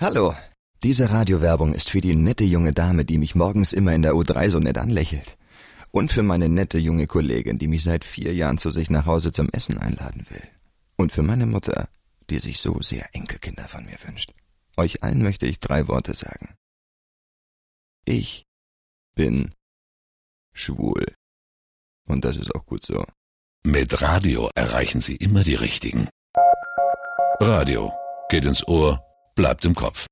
Hallo, diese Radiowerbung ist für die nette junge Dame, die mich morgens immer in der U3 so nett anlächelt. Und für meine nette junge Kollegin, die mich seit 4 Jahren zu sich nach Hause zum Essen einladen will. Und für meine Mutter, die sich so sehr Enkelkinder von mir wünscht. Euch allen möchte ich 3 Worte sagen. Ich bin schwul. Und das ist auch gut so. Mit Radio erreichen Sie immer die Richtigen. Radio geht ins Ohr, bleibt im Kopf.